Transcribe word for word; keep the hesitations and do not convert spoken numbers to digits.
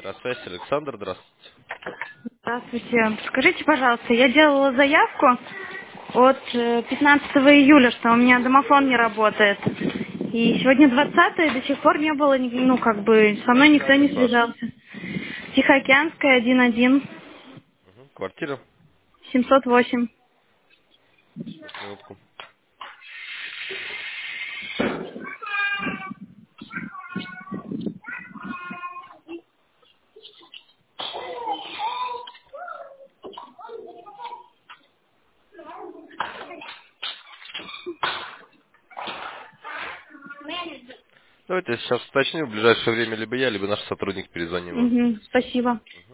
Здравствуйте, Александр, здравствуйте. Здравствуйте. Скажите, пожалуйста, я делала заявку от э, пятнадцатого июля, что у меня домофон не работает. И сегодня двадцатое, до сих пор не было, ни- ну, как бы, со мной Какой никто не адрес ваш? связался. Тихоокеанская, один один, Мгм. Квартира? семьсот восемь. Сейчас, минутку. Давайте я сейчас уточню, в ближайшее время либо я, либо наш сотрудник перезвоним вам. Угу, спасибо.